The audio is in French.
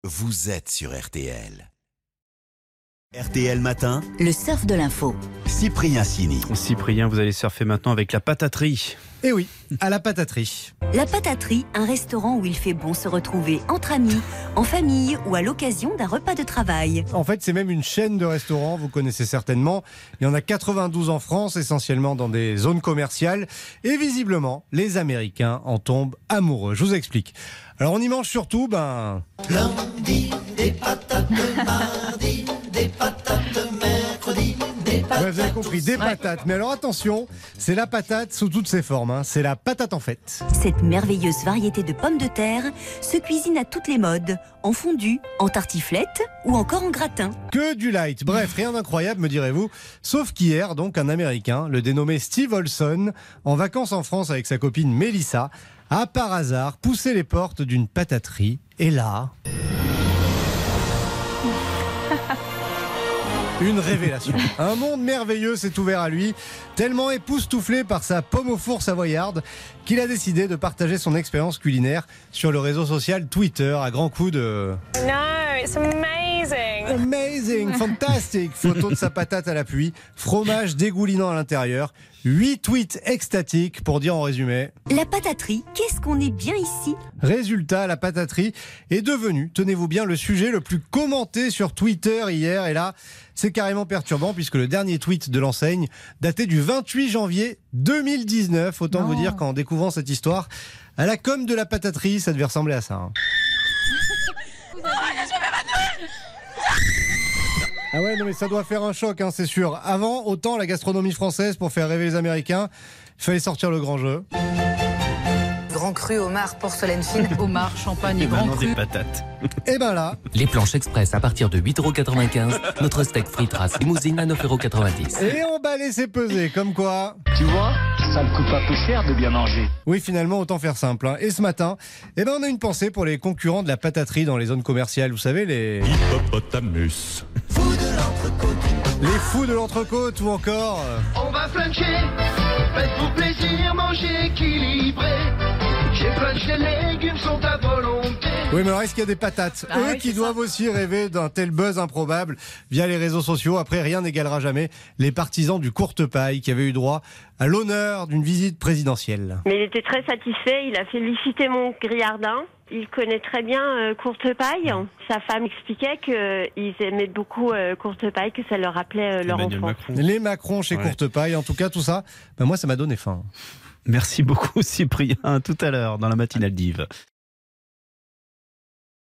vous êtes sur RTL. RTL Matin, Le surf de l'info. Cyprien Sini. Cyprien, vous allez surfer maintenant avec la pataterie. Eh oui, à la pataterie. La pataterie, un restaurant où il fait bon se retrouver entre amis, en famille ou à l'occasion d'un repas de travail. En fait, c'est même une chaîne de restaurants, vous connaissez certainement. Il y en a 92 en France, essentiellement dans des zones commerciales. Et visiblement, les Américains en tombent amoureux. Je vous explique. Alors, on y mange surtout, Lundi, des patates, mardi, des patates, mercredi, des patates. ouais, vous avez compris, des patates. Mais alors attention, c'est la patate sous toutes ses formes. C'est la patate en fête. Cette merveilleuse variété de pommes de terre se cuisine à toutes les modes, en fondue, en tartiflette ou encore en gratin. Que du light. Bref, rien d'incroyable, me direz-vous. Sauf qu'hier, donc, un Américain, le dénommé Steve Olson, en vacances en France avec sa copine Mélissa, a par hasard poussé les portes d'une pataterie. Et là... une révélation. Un monde merveilleux s'est ouvert à lui, tellement époustouflé par sa pomme au four savoyarde qu'il a décidé de partager son expérience culinaire sur le réseau social Twitter à grands coups de... No, it's amazing. Amazing, fantastic. Photo de sa patate à l'appui, fromage dégoulinant à l'intérieur, 8 tweets extatiques pour dire en résumé... La pataterie, qu'est-ce qu'on est bien ici? Résultat, la pataterie est devenue, tenez-vous bien, le sujet le plus commenté sur Twitter hier. Et là, c'est carrément perturbant puisque le dernier tweet de l'enseigne datait du 28 janvier 2019. Autant vous dire qu'en découvrant cette histoire, à la com de la pataterie, ça devait ressembler à ça. Ah ouais, non mais ça doit faire un choc, c'est sûr. Avant, autant la gastronomie française, pour faire rêver les Américains, il fallait sortir le grand jeu. Grand cru, homard, porcelaine fine. Homard, champagne et Et grand maintenant cru. des patates. Et ben là, Les planches express à partir de 8,95 €. Notre steak frites race limousine à 9,90 €. et emballer c'est peser, comme quoi... Tu vois, ça ne coûte pas plus cher de bien manger. Oui, finalement, autant faire simple. Et ce matin, on a une pensée pour les concurrents de la pataterie dans les zones commerciales. Vous savez, les Hippopotamus. les fous de l'entrecôte ou encore... On va fluncher, faites-vous plaisir, mangez équilibré. Chez Flunch, les légumes sont à volonté. Oui, mais alors est-ce qu'il y a des patates? Ah Eux oui, qui c'est doivent aussi rêver d'un tel buzz improbable via les réseaux sociaux. Après, rien n'égalera jamais les partisans du courte-paille qui avaient eu droit à l'honneur d'une visite présidentielle. Mais il était très satisfait. Il a félicité mon grillardin. Il connaît très bien Courtepaille. Sa femme expliquait qu'ils aimaient beaucoup Courtepaille, que ça leur rappelait leur Emmanuel enfant. Macron. Les Macron chez Ouais. Courtepaille, en tout cas, tout ça, moi, ça m'a donné faim. Merci beaucoup Cyprien. À tout à l'heure dans la matinale d'Yves.